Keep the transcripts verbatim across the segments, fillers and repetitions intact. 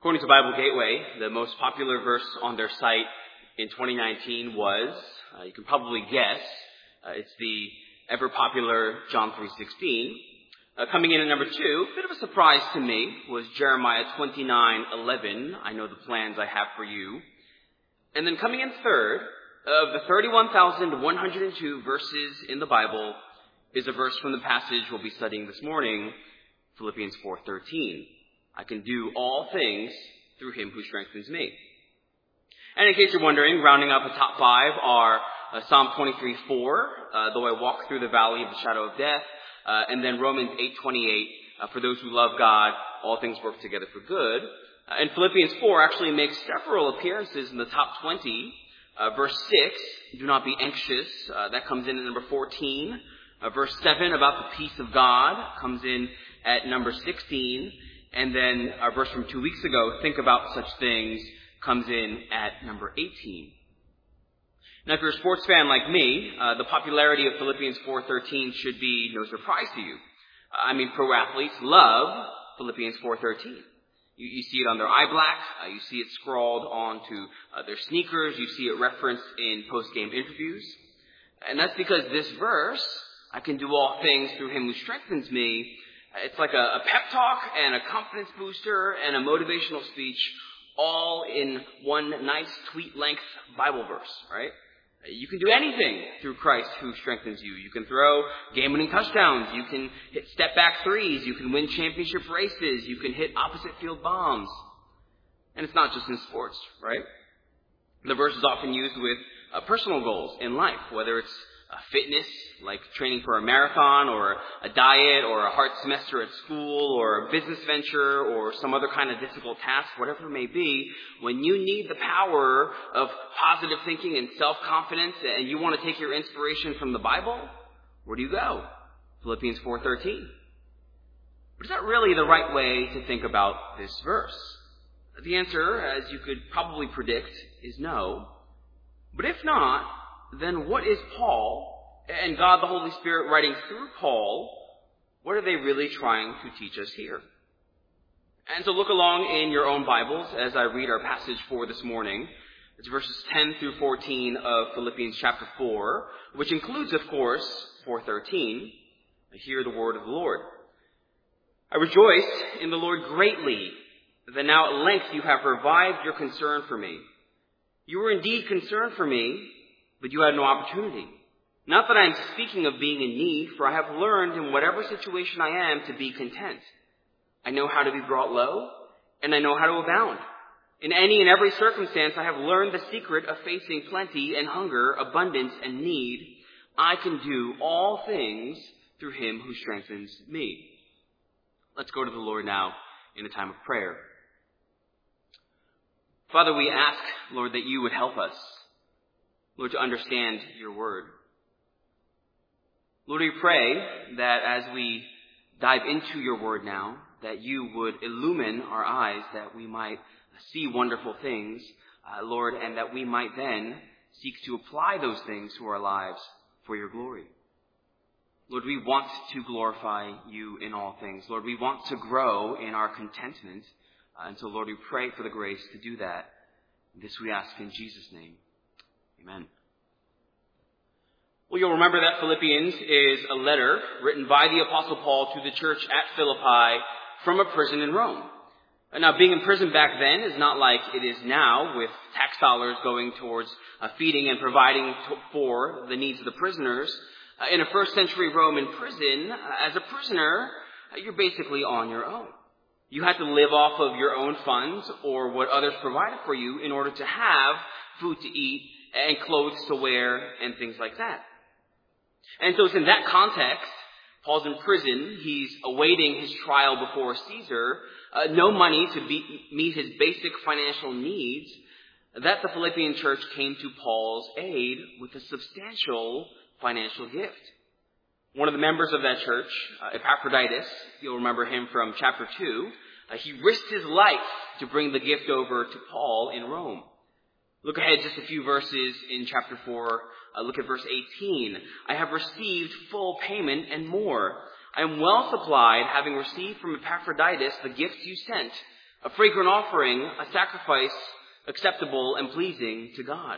According to Bible Gateway, the most popular verse on their site in twenty nineteen was, uh, you can probably guess, uh, it's the ever-popular John three sixteen. Uh, coming in at number two, a bit of a surprise to me, was Jeremiah twenty-nine eleven. I know the plans I have for you. And then coming in third, of the thirty-one thousand one hundred two verses in the Bible, is a verse from the passage we'll be studying this morning, Philippians four thirteen. I can do all things through him who strengthens me. And in case you're wondering, rounding up a top five are uh, Psalm twenty-three four, uh, though I walk through the valley of the shadow of death, uh, and then Romans eight twenty-eight, uh, for those who love God, all things work together for good. Uh, and Philippians four actually makes several appearances in the top twenty. Uh, verse six, do not be anxious, uh, that comes in at number fourteen. Uh, verse seven, about the peace of God, comes in at number sixteen. And then our verse from two weeks ago, think about such things, comes in at number eighteen. Now, if you're a sports fan like me, uh, the popularity of Philippians four thirteen should be no surprise to you. Uh, I mean, pro athletes love Philippians four thirteen. You, you see it on their eye black. Uh, you see it scrawled onto uh, their sneakers. You see it referenced in post-game interviews. And that's because this verse, I can do all things through him who strengthens me, it's like a, a pep talk and a confidence booster and a motivational speech all in one nice tweet-length Bible verse, right? You can do anything through Christ who strengthens you. You can throw game-winning touchdowns. You can hit step-back threes. You can win championship races. You can hit opposite-field bombs. And it's not just in sports, right? The verse is often used with uh, personal goals in life, whether it's Uh, fitness, like training for a marathon or a diet or a hard semester at school or a business venture or some other kind of difficult task, whatever it may be. When you need the power of positive thinking and self-confidence and you want to take your inspiration from the Bible, where do you go? Philippians four thirteen. But is that really the right way to think about this verse? The answer, as you could probably predict, is no. But if not, then what is Paul and God the Holy Spirit writing through Paul? What are they really trying to teach us here? And so look along in your own Bibles as I read our passage for this morning. It's verses ten through fourteen of Philippians chapter four, which includes, of course, four thirteen. Hear the word of the Lord. I rejoice in the Lord greatly that now at length you have revived your concern for me. You were indeed concerned for me, but you had no opportunity. Not that I am speaking of being in need, for I have learned in whatever situation I am to be content. I know how to be brought low, and I know how to abound. In any and every circumstance, I have learned the secret of facing plenty and hunger, abundance and need. I can do all things through him who strengthens me. Let's go to the Lord now in a time of prayer. Father, we ask, Lord, that you would help us, Lord, to understand your word. Lord, we pray that as we dive into your word now, that you would illumine our eyes, that we might see wonderful things, uh, Lord, and that we might then seek to apply those things to our lives for your glory. Lord, we want to glorify you in all things. Lord, we want to grow in our contentment. Uh, and so, Lord, we pray for the grace to do that. This we ask in Jesus' name. Amen. Well, you'll remember that Philippians is a letter written by the Apostle Paul to the church at Philippi from a prison in Rome. Now, being in prison back then is not like it is now, with tax dollars going towards uh, feeding and providing to, for the needs of the prisoners. Uh, in a first century Roman prison, uh, as a prisoner, uh, you're basically on your own. You had to live off of your own funds or what others provided for you in order to have food to eat and clothes to wear and things like that. And so it's in that context, Paul's in prison, he's awaiting his trial before Caesar, uh, no money to be, meet his basic financial needs, that the Philippian church came to Paul's aid with a substantial financial gift. One of the members of that church, uh, Epaphroditus, you'll remember him from chapter two, uh, he risked his life to bring the gift over to Paul in Rome. Look ahead just a few verses in chapter four. Uh, look at verse eighteen. I have received full payment and more. I am well supplied, having received from Epaphroditus the gifts you sent, a fragrant offering, a sacrifice acceptable and pleasing to God.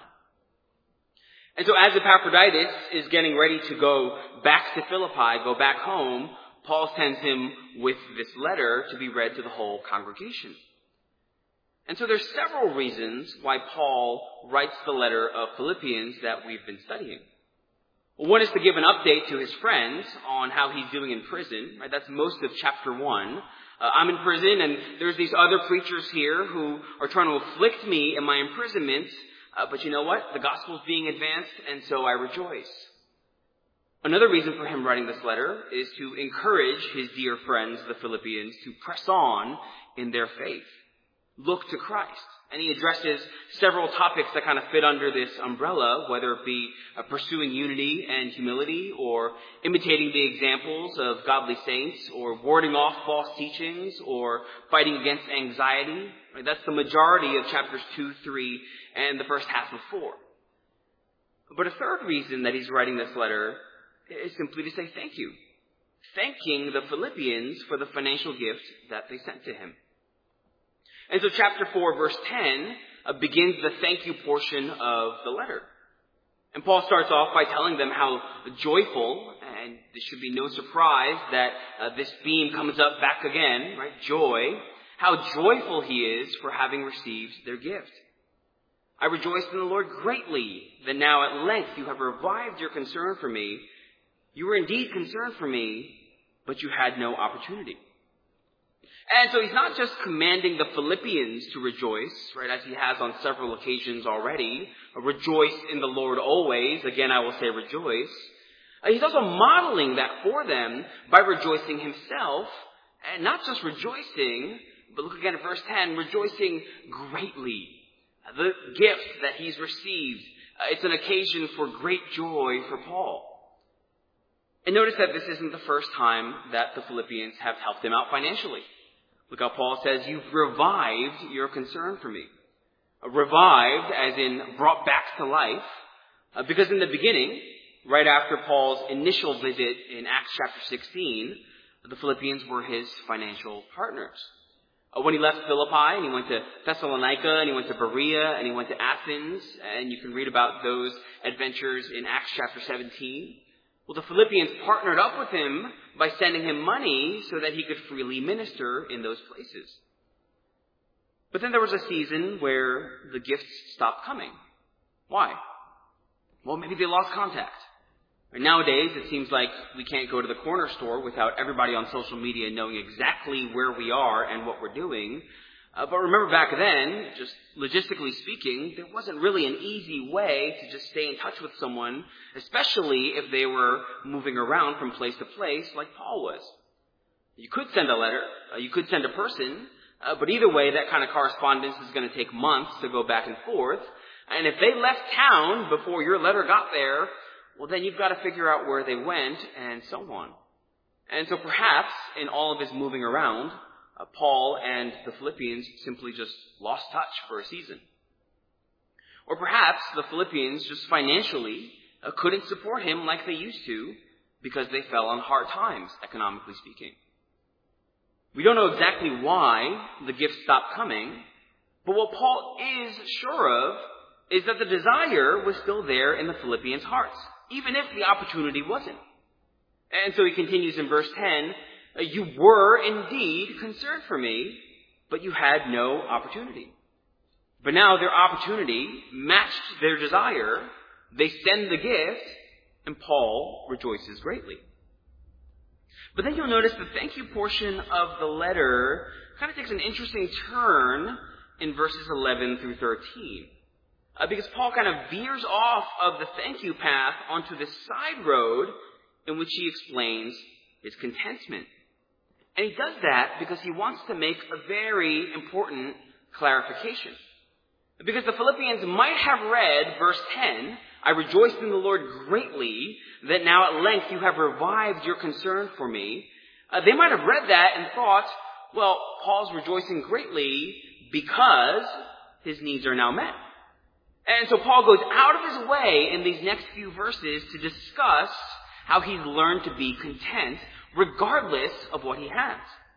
And so as Epaphroditus is getting ready to go back to Philippi, go back home, Paul sends him with this letter to be read to the whole congregation. And so there's several reasons why Paul writes the letter of Philippians that we've been studying. One is to give an update to his friends on how he's doing in prison. Right? That's most of chapter one. Uh, I'm in prison, and there's these other preachers here who are trying to afflict me in my imprisonment. Uh, but you know what? The gospel's being advanced, and so I rejoice. Another reason for him writing this letter is to encourage his dear friends, the Philippians, to press on in their faith. Look to Christ. And he addresses several topics that kind of fit under this umbrella, whether it be uh, pursuing unity and humility, or imitating the examples of godly saints, or warding off false teachings, or fighting against anxiety. Right? That's the majority of chapters two, three, and the first half of four. But a third reason that he's writing this letter is simply to say thank you. Thanking the Philippians for the financial gift that they sent to him. And so chapter four, verse ten, uh, begins the thank you portion of the letter. And Paul starts off by telling them how joyful, and this should be no surprise that uh, this theme comes up back again, right? Joy. How joyful he is for having received their gift. I rejoice in the Lord greatly that now at length you have revived your concern for me. You were indeed concerned for me, but you had no opportunity. And so he's not just commanding the Philippians to rejoice, right, as he has on several occasions already. Rejoice in the Lord always. Again, I will say rejoice. Uh, he's also modeling that for them by rejoicing himself. And not just rejoicing, but look again at verse ten, rejoicing greatly. The gift that he's received, uh, it's an occasion for great joy for Paul. And notice that this isn't the first time that the Philippians have helped him out financially. Look how Paul says, you've revived your concern for me. Uh, revived as in brought back to life. Uh, because in the beginning, right after Paul's initial visit in Acts chapter sixteen, the Philippians were his financial partners. Uh, when he left Philippi and he went to Thessalonica and he went to Berea and he went to Athens, and you can read about those adventures in Acts chapter seventeen. Well, the Philippians partnered up with him by sending him money so that he could freely minister in those places. But then there was a season where the gifts stopped coming. Why? Well, maybe they lost contact. Nowadays, it seems like we can't go to the corner store without everybody on social media knowing exactly where we are and what we're doing. Uh, but remember back then, just logistically speaking, there wasn't really an easy way to just stay in touch with someone, especially if they were moving around from place to place like Paul was. You could send a letter, uh, you could send a person, uh, but either way, that kind of correspondence is going to take months to go back and forth. And if they left town before your letter got there, well, then you've got to figure out where they went and so on. And so perhaps in all of his moving around, Uh, Paul and the Philippians simply just lost touch for a season. Or perhaps the Philippians just financially uh, couldn't support him like they used to because they fell on hard times, economically speaking. We don't know exactly why the gifts stopped coming, but what Paul is sure of is that the desire was still there in the Philippians' hearts, even if the opportunity wasn't. And so he continues in verse ten, you were indeed concerned for me, but you had no opportunity. But now their opportunity matched their desire. They send the gift, and Paul rejoices greatly. But then you'll notice the thank you portion of the letter kind of takes an interesting turn in verses eleven through thirteen. Uh, because Paul kind of veers off of the thank you path onto this side road in which he explains his contentment. And he does that because he wants to make a very important clarification. Because the Philippians might have read verse ten, I rejoiced in the Lord greatly that now at length you have revived your concern for me. Uh, they might have read that and thought, well, Paul's rejoicing greatly because his needs are now met. And so Paul goes out of his way in these next few verses to discuss how he's learned to be content regardless of what he has.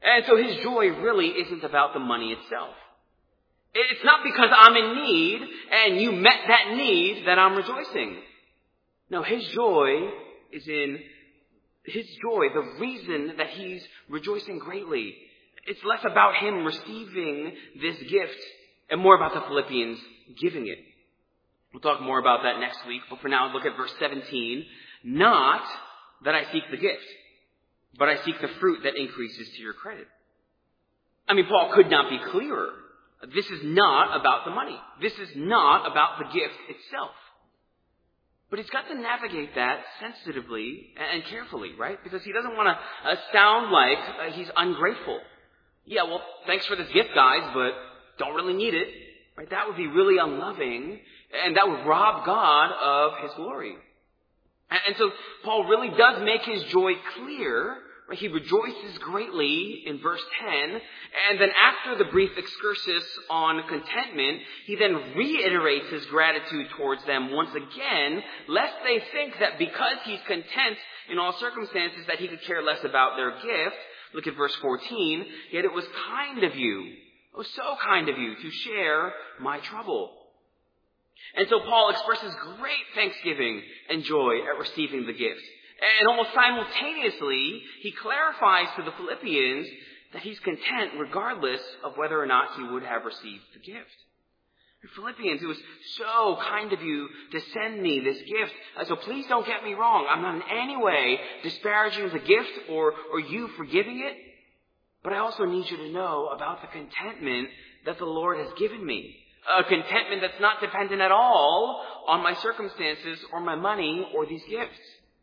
And so his joy really isn't about the money itself. It's not because I'm in need and you met that need that I'm rejoicing. No, his joy is in his joy, the reason that he's rejoicing greatly. It's less about him receiving this gift and more about the Philippians giving it. We'll talk more about that next week, but for now, look at verse seventeen. Not that I seek the gift, but I seek the fruit that increases to your credit. I mean, Paul could not be clearer. This is not about the money. This is not about the gift itself. But he's got to navigate that sensitively and carefully, right? Because he doesn't want to uh, sound like uh, he's ungrateful. Yeah, well, thanks for this gift, guys, but don't really need it. Right? That would be really unloving, and that would rob God of his glory. And, and so Paul really does make his joy clear. Right? He rejoices greatly in verse ten, and then after the brief excursus on contentment, he then reiterates his gratitude towards them once again, lest they think that because he's content in all circumstances that he could care less about their gift. Look at verse fourteen. Yet it was kind of you, oh so kind of you, to share my trouble. And so Paul expresses great thanksgiving and joy at receiving the gift. And almost simultaneously, he clarifies to the Philippians that he's content regardless of whether or not he would have received the gift. Philippians, it was so kind of you to send me this gift. So please don't get me wrong. I'm not in any way disparaging the gift or, or you for giving it. But I also need you to know about the contentment that the Lord has given me. A contentment that's not dependent at all on my circumstances or my money or these gifts.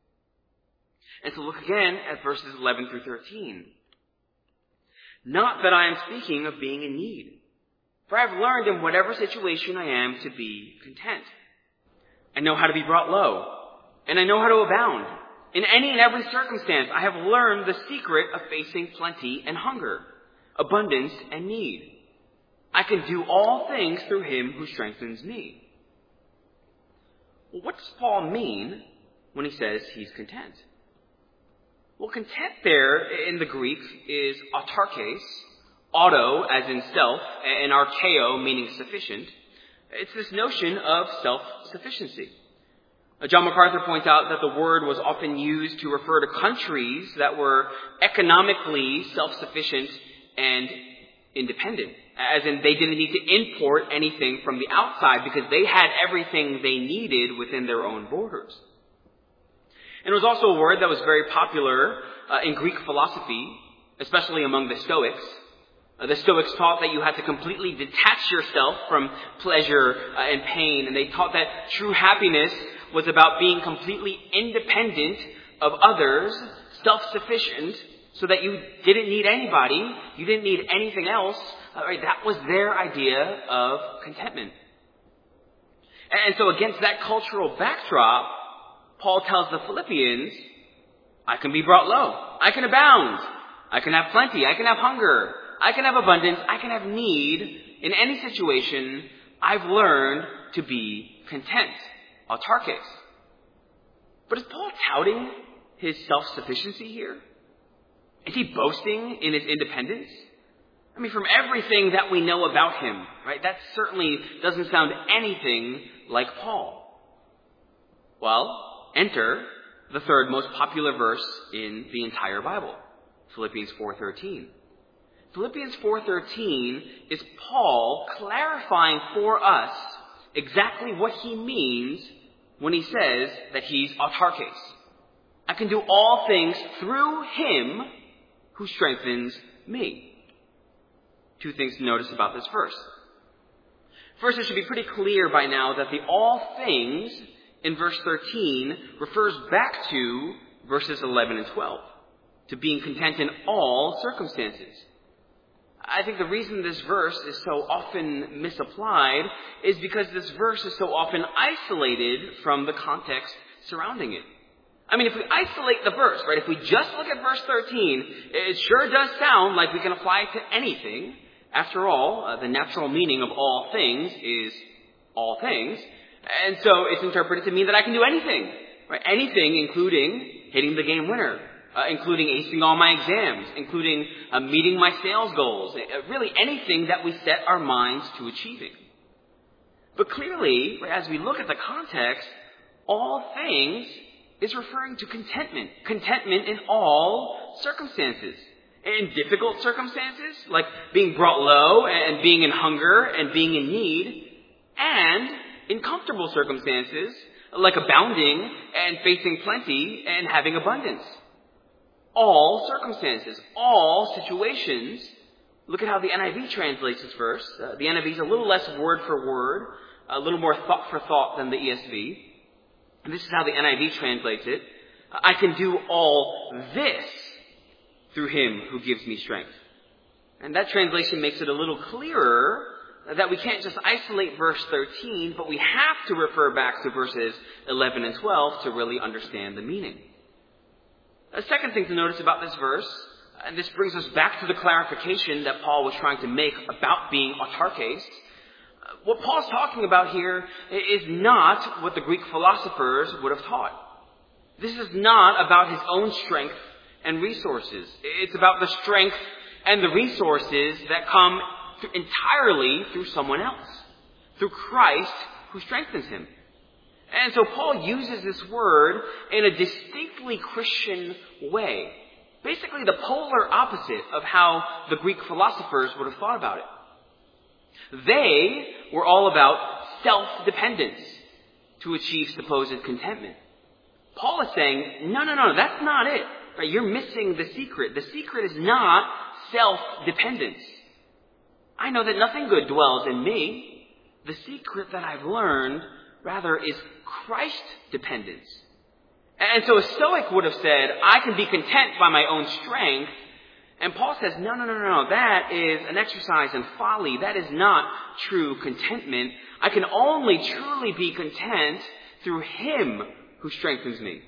And so look again at verses eleven through thirteen. Not that I am speaking of being in need, for I have learned in whatever situation I am to be content. I know how to be brought low, and I know how to abound. In any and every circumstance, I have learned the secret of facing plenty and hunger, abundance and need. I can do all things through him who strengthens me. Well, what does Paul mean when he says he's content? Well, content there in the Greek is autarkes, auto as in self, and archeo meaning sufficient. It's this notion of self-sufficiency. John MacArthur points out that the word was often used to refer to countries that were economically self-sufficient and independent, as in they didn't need to import anything from the outside because they had everything they needed within their own borders. And it was also a word that was very popular uh, in Greek philosophy, especially among the Stoics. Uh, the Stoics taught that you had to completely detach yourself from pleasure uh, and pain, and they taught that true happiness was about being completely independent of others, self-sufficient, so that you didn't need anybody, you didn't need anything else. Uh, right? That was their idea of contentment. And, and so against that cultural backdrop, Paul tells the Philippians, I can be brought low. I can abound. I can have plenty. I can have hunger. I can have abundance. I can have need. In any situation, I've learned to be content. Autarkes. But is Paul touting his self-sufficiency here? Is he boasting in his independence? I mean, from everything that we know about him, right, that certainly doesn't sound anything like Paul. Well, enter the third most popular verse in the entire Bible, Philippians four thirteen. Philippians four thirteen is Paul clarifying for us exactly what he means when he says that he's autarkes. I can do all things through him who strengthens me. Two things to notice about this verse. First, it should be pretty clear by now that the all things in verse thirteen refers back to verses eleven and twelve, to being content in all circumstances. I think the reason this verse is so often misapplied is because this verse is so often isolated from the context surrounding it. I mean, if we isolate the verse, right, if we just look at verse thirteen, it sure does sound like we can apply it to anything. After all, uh, the natural meaning of all things is all things. And so it's interpreted to mean that I can do anything, right? Anything, including hitting the game winner, uh, including acing all my exams, including uh, meeting my sales goals, uh, really anything that we set our minds to achieving. But clearly, as we look at the context, all things is referring to contentment. Contentment in all circumstances. In difficult circumstances, like being brought low and being in hunger and being in need, and in comfortable circumstances, like abounding and facing plenty and having abundance. All circumstances, all situations. Look at how the N I V translates this verse. Uh, the N I V is a little less word for word, a little more thought for thought than the E S V. And this is how the N I V translates it. I can do all this through him who gives me strength. And that translation makes it a little clearer that we can't just isolate verse thirteen, but we have to refer back to verses eleven and twelve to really understand the meaning. A second thing to notice about this verse, and this brings us back to the clarification that Paul was trying to make about being autarkes. What Paul's talking about here is not what the Greek philosophers would have taught. This is not about his own strength and resources. It's about the strength and the resources that come entirely through someone else, through Christ who strengthens him. And so Paul uses this word in a distinctly Christian way. Basically the polar opposite of how the Greek philosophers would have thought about it. They were all about self-dependence to achieve supposed contentment. Paul is saying, no, no, no, that's not it. Right? You're missing the secret. The secret is not self-dependence. I know that nothing good dwells in me. The secret that I've learned, rather, is Christ-dependence. And so a Stoic would have said, I can be content by my own strength. And Paul says, no, no, no, no, that is an exercise in folly. That is not true contentment. I can only truly be content through him who strengthens me.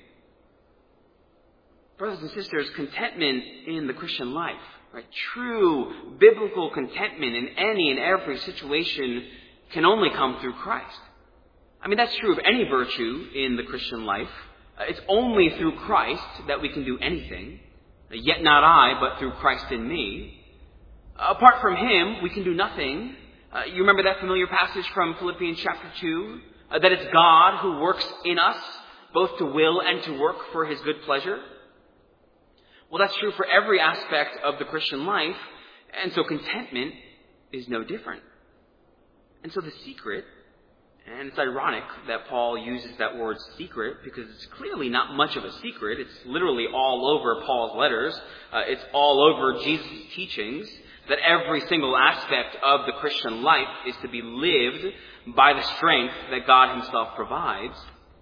Brothers and sisters, contentment in the Christian life, right? True biblical contentment in any and every situation can only come through Christ. I mean, that's true of any virtue in the Christian life. It's only through Christ that we can do anything. Yet not I, but through Christ in me. Apart from him, we can do nothing. Uh, you remember that familiar passage from Philippians chapter two? Uh, that it's God who works in us, both to will and to work for his good pleasure. Well, that's true for every aspect of the Christian life. And so contentment is no different. And so the secret, and it's ironic that Paul uses that word secret because it's clearly not much of a secret. It's literally all over Paul's letters. Uh, it's all over Jesus' teachings that every single aspect of the Christian life is to be lived by the strength that God himself provides.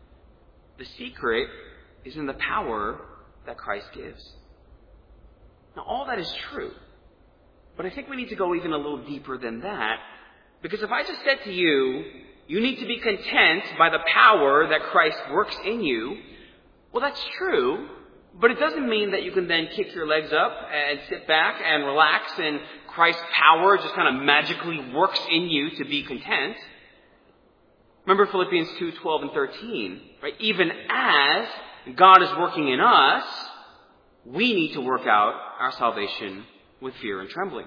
The secret is in the power that Christ gives. Now, all that is true. But I think we need to go even a little deeper than that. Because if I just said to you, you need to be content by the power that Christ works in you. Well, that's true, but it doesn't mean that you can then kick your legs up and sit back and relax and Christ's power just kind of magically works in you to be content. Remember Philippians two, twelve and thirteen, right? Even as God is working in us, we need to work out our salvation with fear and trembling.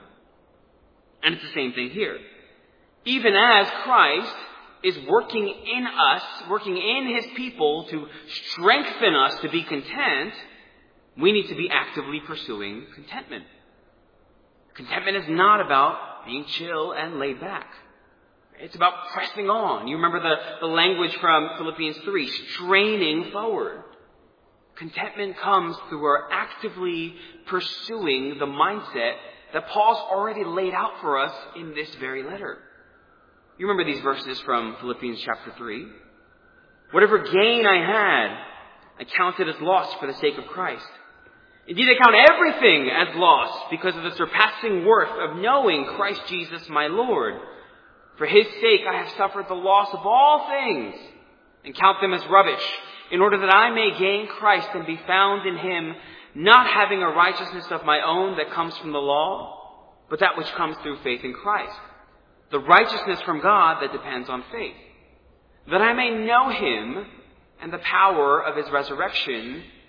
And it's the same thing here. Even as Christ is working in us, working in his people to strengthen us to be content, we need to be actively pursuing contentment. Contentment is not about being chill and laid back. It's about pressing on. You remember the, the language from Philippians three, straining forward. Contentment comes through our actively pursuing the mindset that Paul's already laid out for us in this very letter. You remember these verses from Philippians chapter three? Whatever gain I had, I counted as loss for the sake of Christ. Indeed, I count everything as loss because of the surpassing worth of knowing Christ Jesus my Lord. For his sake I have suffered the loss of all things and count them as rubbish, in order that I may gain Christ and be found in him, not having a righteousness of my own that comes from the law, but that which comes through faith in Christ. The righteousness from God that depends on faith, that I may know him and the power of his resurrection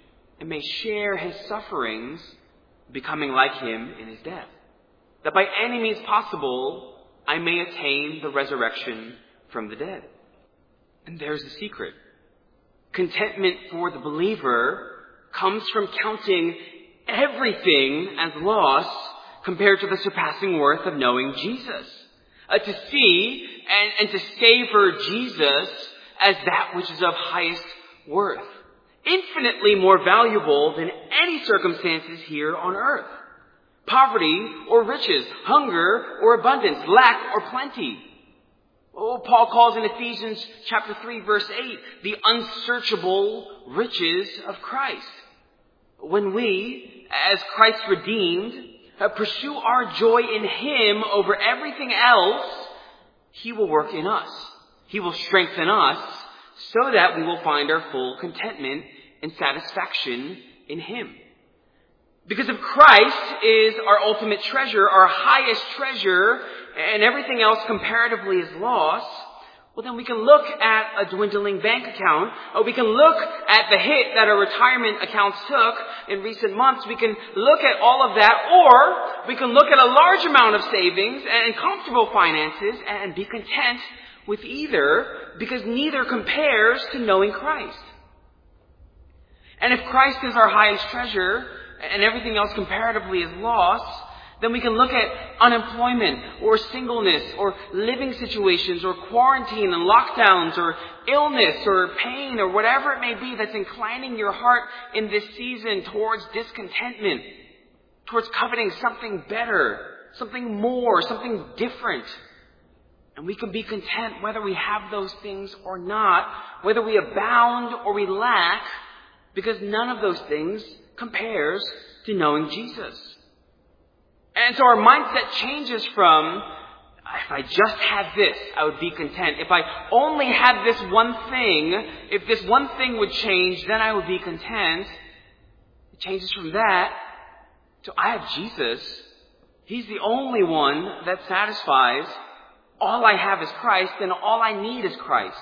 and may share his sufferings, becoming like him in his death, that by any means possible I may attain the resurrection from the dead. And there's the secret. Contentment for the believer comes from counting everything as loss compared to the surpassing worth of knowing Jesus. Uh, to see and, and to savor Jesus as that which is of highest worth. Infinitely more valuable than any circumstances here on earth. Poverty or riches, hunger or abundance, lack or plenty. Oh, Paul calls in Ephesians chapter three, verse eight, the unsearchable riches of Christ. When we, as Christ redeemed, uh, pursue our joy in him over everything else, he will work in us. He will strengthen us so that we will find our full contentment and satisfaction in him. Because if Christ is our ultimate treasure, our highest treasure, and everything else comparatively is loss, well then we can look at a dwindling bank account, or we can look at the hit that our retirement accounts took in recent months. We can look at all of that, or we can look at a large amount of savings and comfortable finances and be content with either, because neither compares to knowing Christ. And if Christ is our highest treasure, and everything else comparatively is loss, then we can look at unemployment or singleness or living situations or quarantine and lockdowns or illness or pain or whatever it may be that's inclining your heart in this season towards discontentment, towards coveting something better, something more, something different. And we can be content whether we have those things or not, whether we abound or we lack, because none of those things compares to knowing Jesus. And so our mindset changes from, if I just had this, I would be content. If I only had this one thing, if this one thing would change, then I would be content. It changes from that to, I have Jesus. He's the only one that satisfies. All I have is Christ, and all I need is Christ.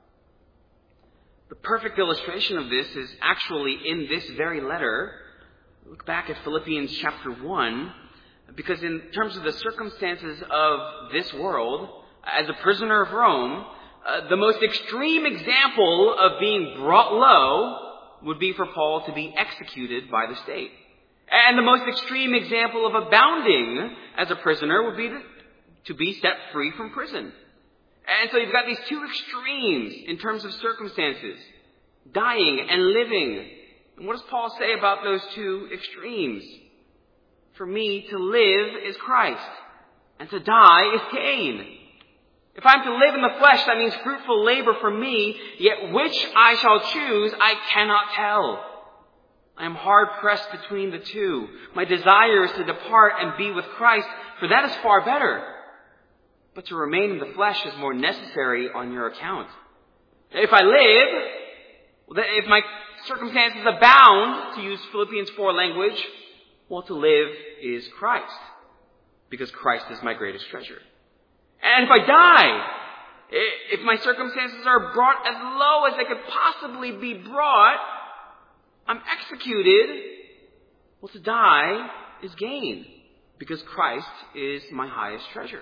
The perfect illustration of this is actually in this very letter. Look back at Philippians chapter one, because in terms of the circumstances of this world, as a prisoner of Rome, uh, the most extreme example of being brought low would be for Paul to be executed by the state. And the most extreme example of abounding as a prisoner would be to, to be set free from prison. And so you've got these two extremes in terms of circumstances, dying and living. And what does Paul say about those two extremes? For me, to live is Christ, and to die is gain. If I'm to live in the flesh, that means fruitful labor for me, yet which I shall choose, I cannot tell. I am hard pressed between the two. My desire is to depart and be with Christ, for that is far better. But to remain in the flesh is more necessary on your account. If I live, if my circumstances abound, to use Philippians four language, well, to live is Christ, because Christ is my greatest treasure. And if I die, if my circumstances are brought as low as they could possibly be brought, I'm executed, well, to die is gain, because Christ is my highest treasure.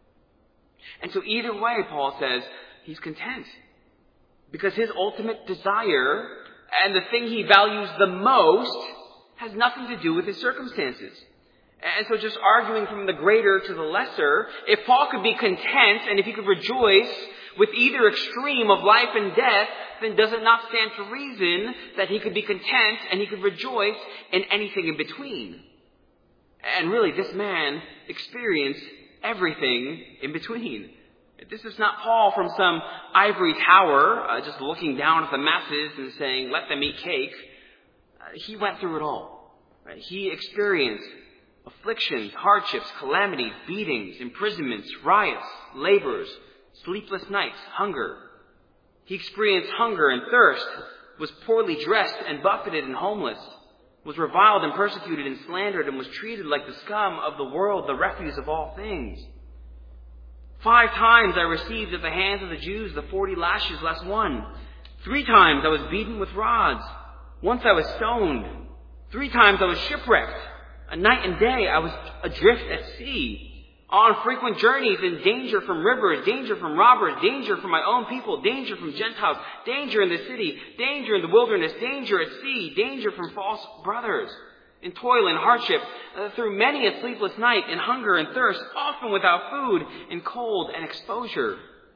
And so either way, Paul says, he's content. Because his ultimate desire and the thing he values the most has nothing to do with his circumstances. And so just arguing from the greater to the lesser, if Paul could be content and if he could rejoice with either extreme of life and death, then does it not stand to reason that he could be content and he could rejoice in anything in between? And really, this man experienced everything in between. This is not Paul from some ivory tower, uh, just looking down at the masses and saying, let them eat cake. Uh, he went through it all. Right? He experienced afflictions, hardships, calamities, beatings, imprisonments, riots, labors, sleepless nights, hunger. He experienced hunger and thirst, was poorly dressed and buffeted and homeless, was reviled and persecuted and slandered, and was treated like the scum of the world, the refuse of all things. Five times I received at the hands of the Jews the forty lashes less one. Three times I was beaten with rods. Once I was stoned. Three times I was shipwrecked. A night and day I was adrift at sea. On frequent journeys in danger from rivers, danger from robbers, danger from my own people, danger from Gentiles, danger in the city, danger in the wilderness, danger at sea, danger from false brothers. In toil and hardship, uh, through many a sleepless night, in hunger and thirst, often without food, in cold and exposure.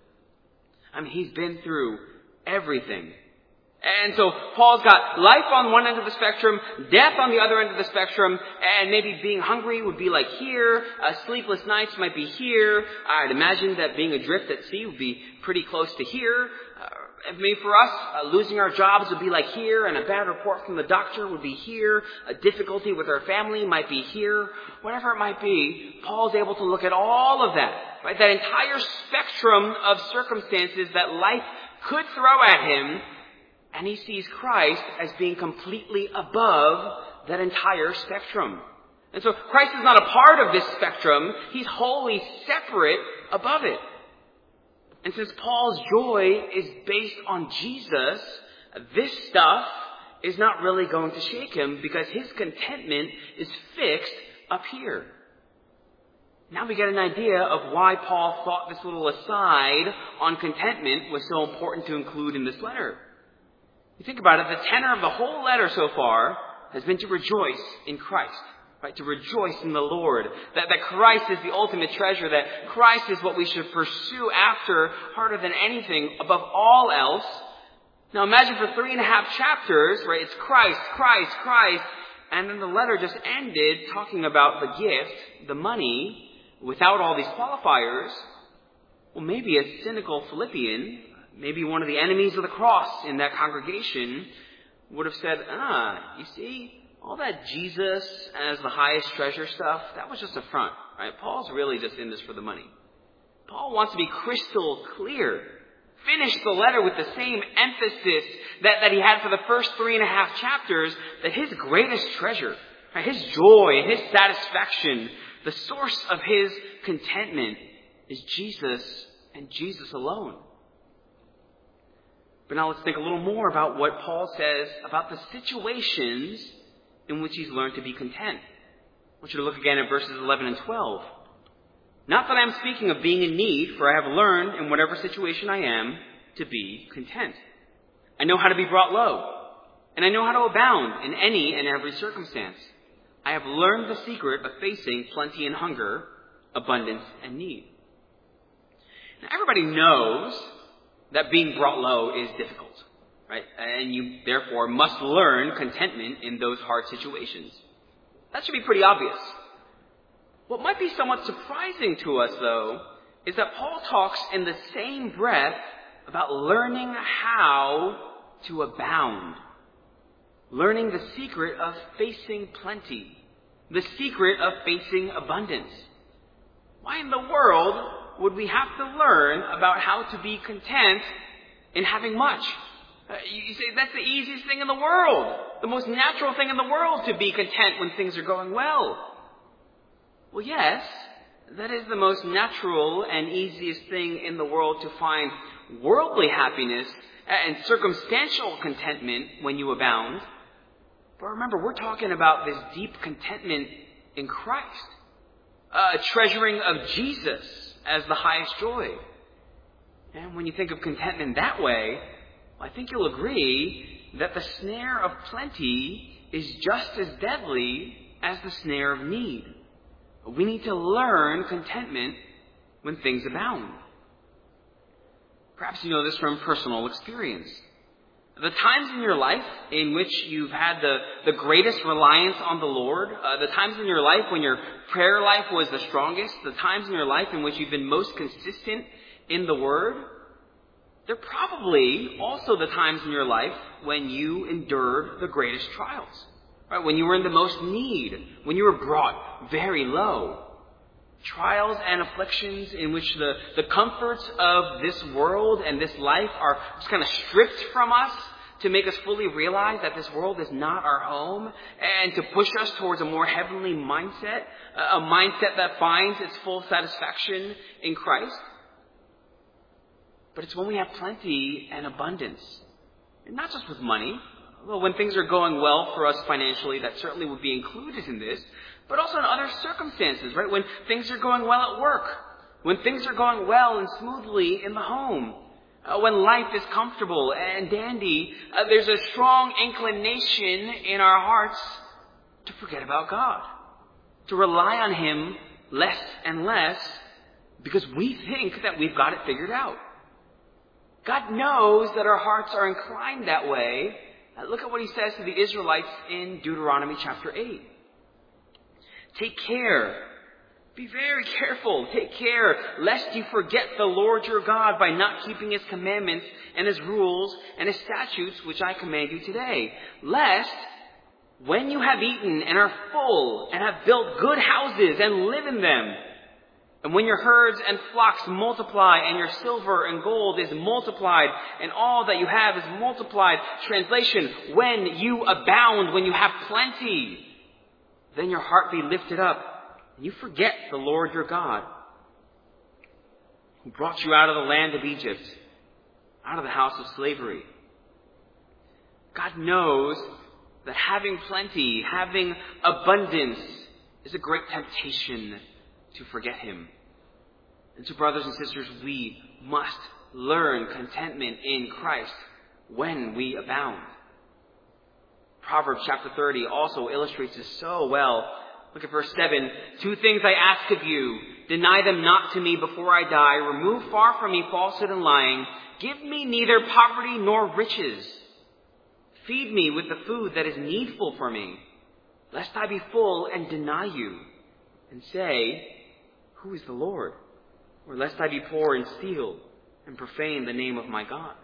I mean, he's been through everything. And so Paul's got life on one end of the spectrum, death on the other end of the spectrum, and maybe being hungry would be like here, uh, sleepless nights might be here. I'd imagine that being adrift at sea would be pretty close to here. Uh, maybe for us, uh, losing our jobs would be like here, and a bad report from the doctor would be here. A difficulty with our family might be here. Whatever it might be, Paul's able to look at all of that, right? That entire spectrum of circumstances that life could throw at him. And he sees Christ as being completely above that entire spectrum. And so Christ is not a part of this spectrum. He's wholly separate above it. And since Paul's joy is based on Jesus, this stuff is not really going to shake him because his contentment is fixed up here. Now we get an idea of why Paul thought this little aside on contentment was so important to include in this letter. You think about it, the tenor of the whole letter so far has been to rejoice in Christ, right? To rejoice in the Lord. That, that Christ is the ultimate treasure, that Christ is what we should pursue after harder than anything, above all else. Now imagine for three and a half chapters, right? It's Christ, Christ, Christ. And then the letter just ended talking about the gift, the money, without all these qualifiers. Well, maybe a cynical Philippian, maybe one of the enemies of the cross in that congregation would have said, ah, you see, all that Jesus as the highest treasure stuff, that was just a front, right? Paul's really just in this for the money. Paul wants to be crystal clear. Finish the letter with the same emphasis that, that he had for the first three and a half chapters, that his greatest treasure, right, his joy and his satisfaction, the source of his contentment is Jesus and Jesus alone. But now let's think a little more about what Paul says about the situations in which he's learned to be content. I want you to look again at verses eleven and twelve. Not that I am speaking of being in need, for I have learned in whatever situation I am to be content. I know how to be brought low, and I know how to abound in any and every circumstance. I have learned the secret of facing plenty and hunger, abundance and need. Now, everybody knows that being brought low is difficult, right? And you, therefore, must learn contentment in those hard situations. That should be pretty obvious. What might be somewhat surprising to us, though, is that Paul talks in the same breath about learning how to abound. Learning the secret of facing plenty. The secret of facing abundance. Why in the world would we have to learn about how to be content in having much? Uh, you say that's the easiest thing in the world. The most natural thing in the world to be content when things are going well. Well, yes, that is the most natural and easiest thing in the world to find worldly happiness and circumstantial contentment when you abound. But remember, we're talking about this deep contentment in Christ. A treasuring of Jesus as the highest joy. And when you think of contentment that way, I think you'll agree that the snare of plenty is just as deadly as the snare of need. We need to learn contentment when things abound. Perhaps you know this from personal experience. The times in your life in which you've had the, the greatest reliance on the Lord, uh, the times in your life when your prayer life was the strongest, the times in your life in which you've been most consistent in the Word, they're probably also the times in your life when you endured the greatest trials. Right? When you were in the most need, when you were brought very low. Trials and afflictions in which the, the comforts of this world and this life are just kind of stripped from us to make us fully realize that this world is not our home and to push us towards a more heavenly mindset, a mindset that finds its full satisfaction in Christ. But it's when we have plenty and abundance, and not just with money, Well, when things are going well for us financially, that certainly would be included in this, but also in other circumstances, right? When things are going well at work, when things are going well and smoothly in the home, uh, when life is comfortable and dandy, uh, there's a strong inclination in our hearts to forget about God, to rely on Him less and less because we think that we've got it figured out. God knows that our hearts are inclined that way. Uh, look at what He says to the Israelites in Deuteronomy chapter eight. Take care. Be very careful. Take care lest you forget the Lord your God by not keeping His commandments and His rules and His statutes, which I command you today. Lest, when you have eaten and are full and have built good houses and live in them, and when your herds and flocks multiply and your silver and gold is multiplied and all that you have is multiplied. Translation, when you abound, when you have plenty, then your heart be lifted up and you forget the Lord your God, who brought you out of the land of Egypt, out of the house of slavery. God knows that having plenty, having abundance is a great temptation to forget Him. And so, brothers and sisters, we must learn contentment in Christ when we abound. Proverbs chapter thirty also illustrates this so well. Look at verse seven. Two things I ask of you. Deny them not to me before I die. Remove far from me falsehood and lying. Give me neither poverty nor riches. Feed me with the food that is needful for me, lest I be full and deny you, and say, who is the Lord? Or lest I be poor and steal and profane the name of my God.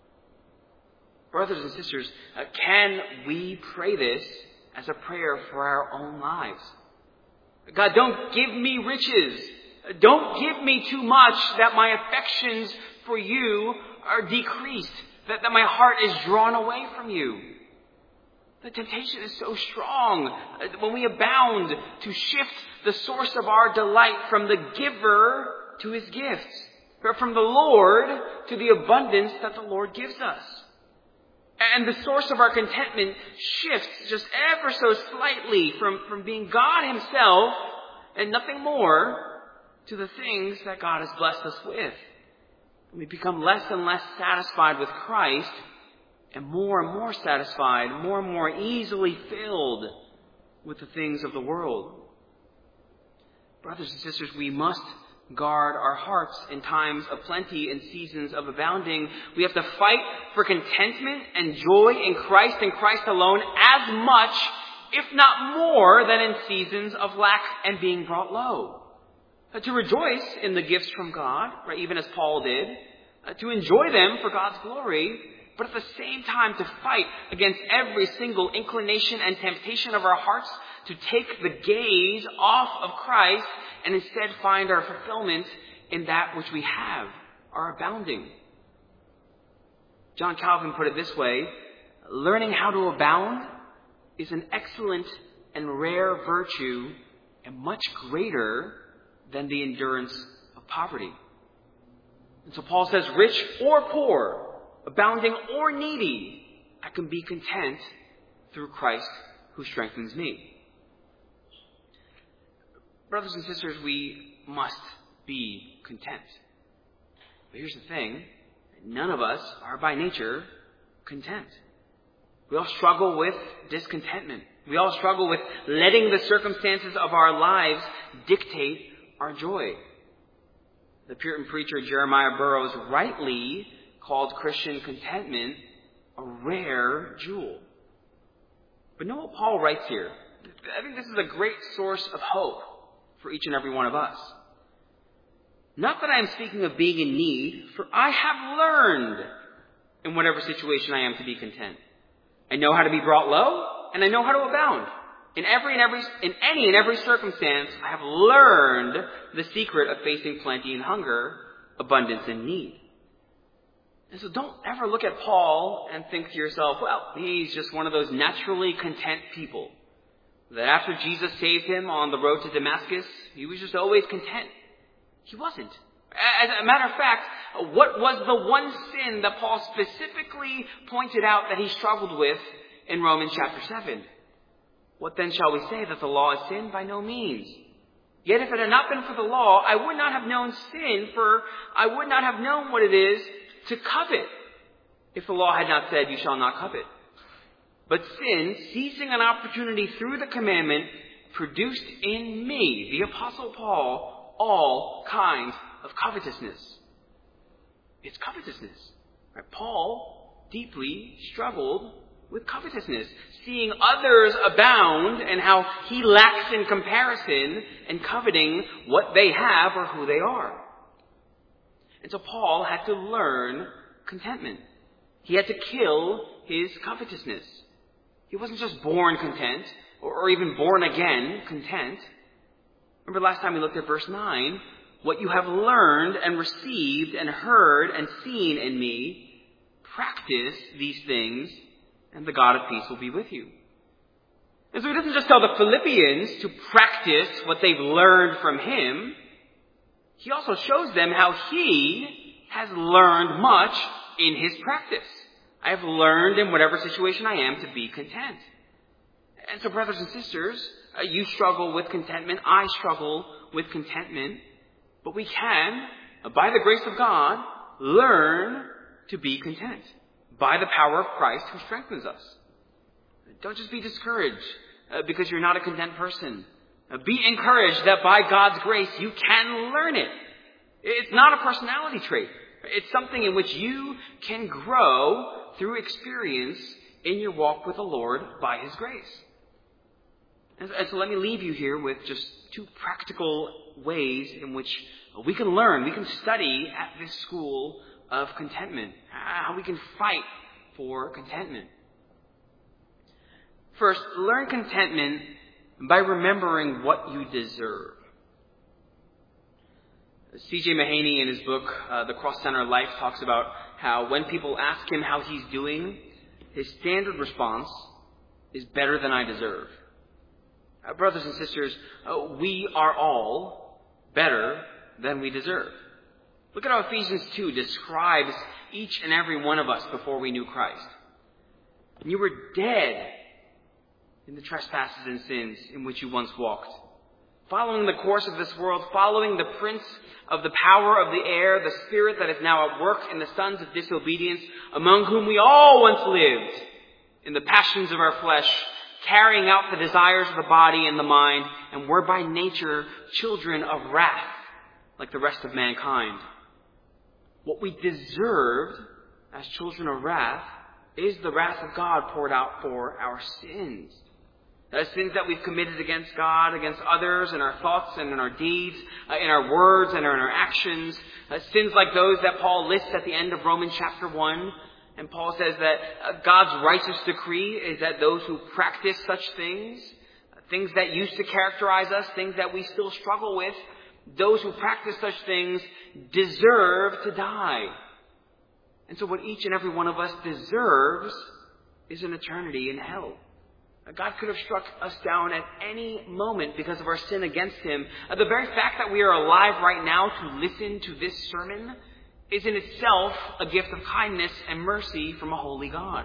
Brothers and sisters, uh, can we pray this as a prayer for our own lives? God, don't give me riches. Don't give me too much that my affections for you are decreased, that, that my heart is drawn away from you. The temptation is so strong when we abound to shift the source of our delight from the giver to His gifts, or from the Lord to the abundance that the Lord gives us. And the source of our contentment shifts just ever so slightly from, from being God Himself and nothing more to the things that God has blessed us with. We become less and less satisfied with Christ and more and more satisfied, more and more easily filled with the things of the world. Brothers and sisters, we must guard our hearts in times of plenty and seasons of abounding. We have to fight for contentment and joy in Christ and Christ alone as much, if not more, than in seasons of lack and being brought low. Uh, to rejoice in the gifts from God, right, even as Paul did, uh, to enjoy them for God's glory, but at the same time to fight against every single inclination and temptation of our hearts to take the gaze off of Christ and instead find our fulfillment in that which we have, our abounding. John Calvin put it this way: learning how to abound is an excellent and rare virtue and much greater than the endurance of poverty. And so Paul says, rich or poor, abounding or needy, I can be content through Christ who strengthens me. Brothers and sisters, we must be content. But here's the thing. None of us are by nature content. We all struggle with discontentment. We all struggle with letting the circumstances of our lives dictate our joy. The Puritan preacher Jeremiah Burroughs rightly called Christian contentment a rare jewel. But know what Paul writes here. I think this is a great source of hope for each and every one of us. Not that I am speaking of being in need, for I have learned in whatever situation I am to be content. I know how to be brought low, and I know how to abound. In every and every, in any and every circumstance, I have learned the secret of facing plenty and hunger, abundance and need. And so don't ever look at Paul and think to yourself, well, he's just one of those naturally content people. That after Jesus saved him on the road to Damascus, he was just always content. He wasn't. As a matter of fact, what was the one sin that Paul specifically pointed out that he struggled with in Romans chapter seven. What then shall we say, that the law is sin? By no means. Yet if it had not been for the law, I would not have known sin, for I would not have known what it is to covet, if the law had not said, you shall not covet. But sin, seizing an opportunity through the commandment, produced in me, the Apostle Paul, all kinds of covetousness. It's covetousness. Right? Paul deeply struggled with covetousness, seeing others abound and how he lacks in comparison and coveting what they have or who they are. And so Paul had to learn contentment. He had to kill his covetousness. He wasn't just born content or even born again content. Remember last time we looked at verse nine, what you have learned and received and heard and seen in me, practice these things, and the God of peace will be with you. And so he doesn't just tell the Philippians to practice what they've learned from him. He also shows them how he has learned much in his practice. I have learned in whatever situation I am to be content. And so brothers and sisters, uh, you struggle with contentment. I struggle with contentment. But we can, uh, by the grace of God, learn to be content by the power of Christ who strengthens us. Don't just be discouraged uh, because you're not a content person. Uh, be encouraged that by God's grace you can learn it. It's not a personality trait. It's something in which you can grow through experience in your walk with the Lord by His grace. And, and so let me leave you here with just two practical ways in which we can learn, we can study at this school of contentment, how we can fight for contentment. First, learn contentment by remembering what you deserve. C J Mahaney in his book, uh, The Cross-Centered Life, talks about how when people ask him how he's doing, his standard response is better than I deserve. Uh, brothers and sisters, uh, we are all better than we deserve. Look at how Ephesians two describes each and every one of us before we knew Christ. You were dead in the trespasses and sins in which you once walked, following the course of this world, following the prince of the power of the air, the spirit that is now at work in the sons of disobedience, among whom we all once lived in the passions of our flesh, carrying out the desires of the body and the mind, and were by nature children of wrath, like the rest of mankind. What we deserved as children of wrath is the wrath of God poured out for our sins. The sins that we've committed against God, against others, in our thoughts and in our deeds, uh, in our words and in our actions. Uh, sins like those that Paul lists at the end of Romans chapter one. And Paul says that uh, God's righteous decree is that those who practice such things, uh, things that used to characterize us, things that we still struggle with, those who practice such things deserve to die. And so what each and every one of us deserves is an eternity in hell. God could have struck us down at any moment because of our sin against Him. Uh, the very fact that we are alive right now to listen to this sermon is in itself a gift of kindness and mercy from a holy God.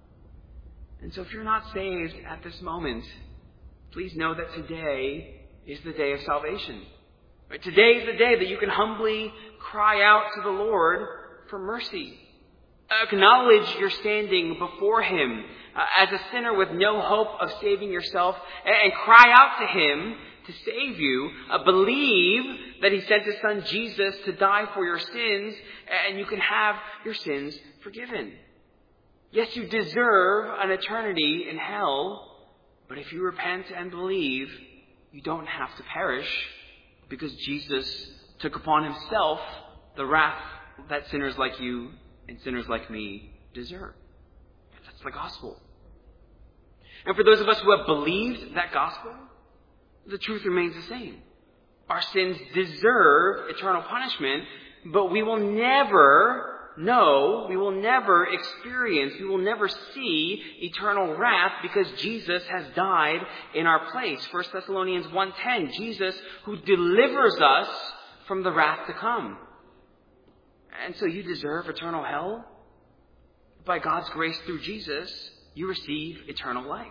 And so if you're not saved at this moment, please know that today is the day of salvation. Right? Today is the day that you can humbly cry out to the Lord for mercy. Acknowledge your standing before Him uh, as a sinner with no hope of saving yourself, and, and cry out to Him to save you. Uh, believe that He sent His Son Jesus to die for your sins, and you can have your sins forgiven. Yes, you deserve an eternity in hell, but if you repent and believe, you don't have to perish, because Jesus took upon Himself the wrath that sinners like you and sinners like me deserve. That's the gospel. And for those of us who have believed that gospel, the truth remains the same. Our sins deserve eternal punishment, but we will never know, we will never experience, we will never see eternal wrath because Jesus has died in our place. First Thessalonians one ten, Jesus who delivers us from the wrath to come. And so you deserve eternal hell? By God's grace through Jesus, you receive eternal life.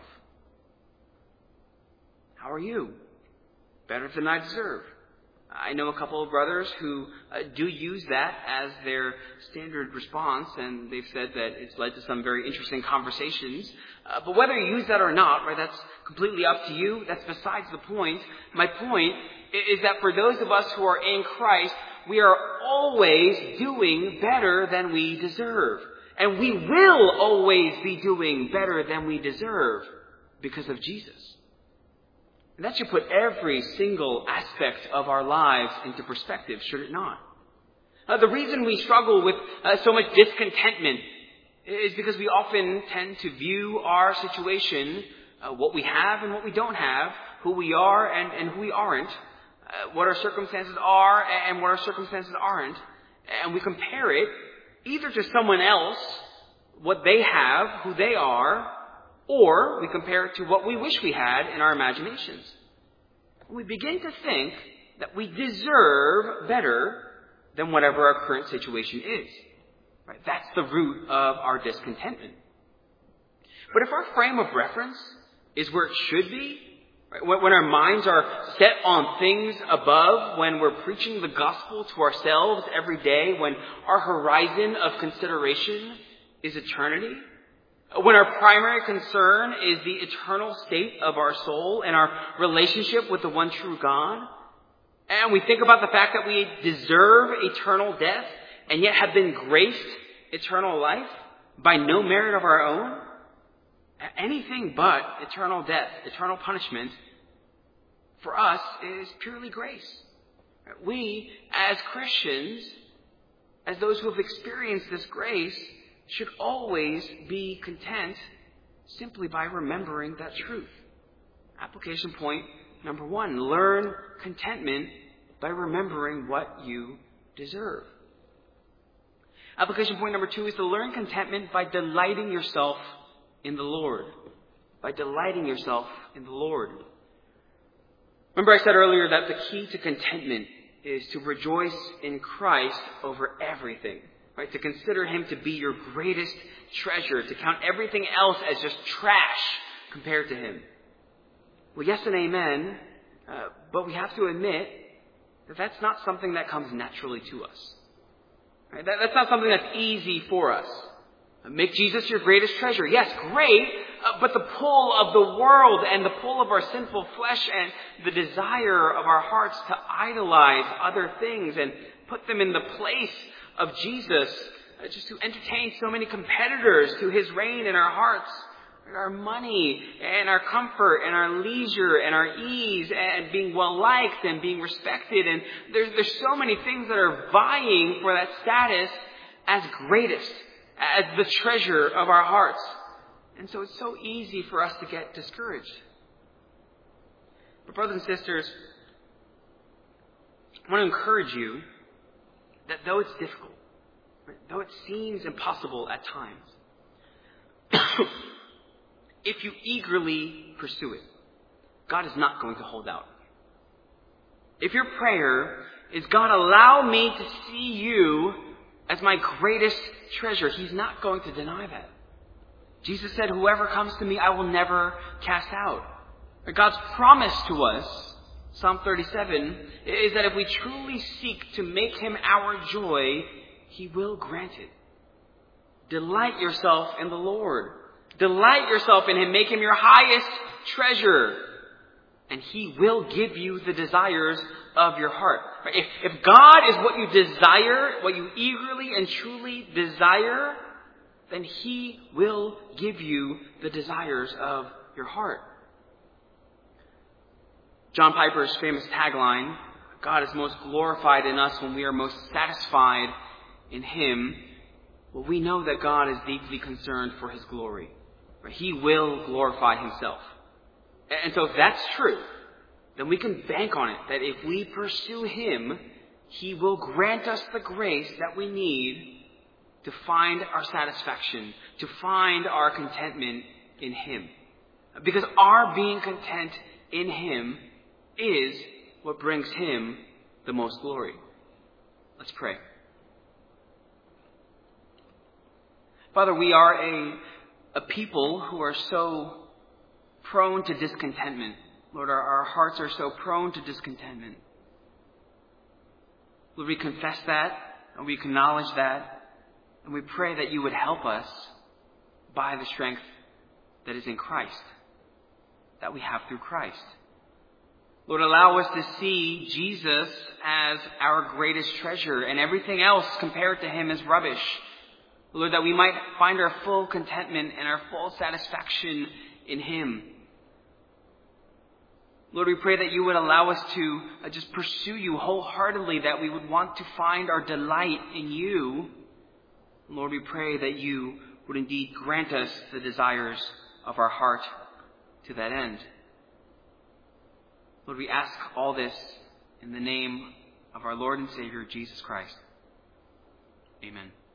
How are you? Better than I deserve. I know a couple of brothers who uh, do use that as their standard response, and they've said that it's led to some very interesting conversations. Uh, but whether you use that or not, right, that's completely up to you. That's besides the point. My point is that for those of us who are in Christ, we are always doing better than we deserve. And we will always be doing better than we deserve because of Jesus. And that should put every single aspect of our lives into perspective, should it not? Uh, the reason we struggle with uh, so much discontentment is because we often tend to view our situation, uh, what we have and what we don't have, who we are and, and who we aren't, uh, what our circumstances are and what our circumstances aren't, and we compare it either to someone else, what they have, who they are, or we compare it to what we wish we had in our imaginations. We begin to think that we deserve better than whatever our current situation is. Right? That's the root of our discontentment. But if our frame of reference is where it should be, right? when our minds are set on things above, when we're preaching the gospel to ourselves every day, when our horizon of consideration is eternity, when our primary concern is the eternal state of our soul and our relationship with the one true God, and we think about the fact that we deserve eternal death and yet have been graced eternal life by no merit of our own, anything but eternal death, eternal punishment, for us is purely grace. We, as Christians, as those who have experienced this grace, should always be content simply by remembering that truth. Application point number one, learn contentment by remembering what you deserve. Application point number two is to learn contentment by delighting yourself in the Lord. By delighting yourself in the Lord. Remember I said earlier that the key to contentment is to rejoice in Christ over everything. Right? To consider Him to be your greatest treasure. To count everything else as just trash compared to Him. Well, yes and amen. Uh, but we have to admit that that's not something that comes naturally to us. Right? That, that's not something that's easy for us. Make Jesus your greatest treasure. Yes, great. Uh, but the pull of the world and the pull of our sinful flesh and the desire of our hearts to idolize other things and put them in the place of Jesus, uh, just to entertain so many competitors to His reign in our hearts. Our money and our comfort and our leisure and our ease and being well liked and being respected. And there's, there's so many things that are vying for that status as greatest, as the treasure of our hearts. And so it's so easy for us to get discouraged. But brothers and sisters, I want to encourage you that though it's difficult, right, though it seems impossible at times, if you eagerly pursue it, God is not going to hold out. If your prayer is, God, allow me to see you as my greatest treasure, He's not going to deny that. Jesus said, whoever comes to me, I will never cast out. God's promise to us, Psalm thirty-seven, is that if we truly seek to make Him our joy, He will grant it. Delight yourself in the Lord. Delight yourself in Him. Make Him your highest treasure. And He will give you the desires of your heart. If, if God is what you desire, what you eagerly and truly desire, then He will give you the desires of your heart. John Piper's famous tagline, God is most glorified in us when we are most satisfied in Him. Well, we know that God is deeply concerned for His glory. He will glorify Himself. And so if that's true, then we can bank on it that if we pursue Him, He will grant us the grace that we need to find our satisfaction, to find our contentment in Him. Because our being content in Him is what brings Him the most glory. Let's pray. Father, we are a a people who are so prone to discontentment. Lord, our, our hearts are so prone to discontentment. Lord, we confess that and we acknowledge that, and we pray that you would help us by the strength that is in Christ, that we have through Christ. Lord, allow us to see Jesus as our greatest treasure and everything else compared to him as rubbish. Lord, that we might find our full contentment and our full satisfaction in him. Lord, we pray that you would allow us to uh, just pursue you wholeheartedly, that we would want to find our delight in you. Lord, we pray that you would indeed grant us the desires of our heart to that end. Lord, we ask all this in the name of our Lord and Savior, Jesus Christ. Amen.